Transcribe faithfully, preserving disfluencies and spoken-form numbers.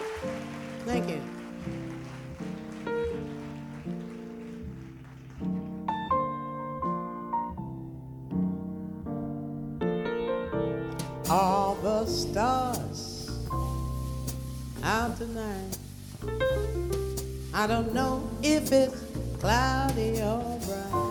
Thank you. All the stars out tonight. I don't know if it's cloudy or bright.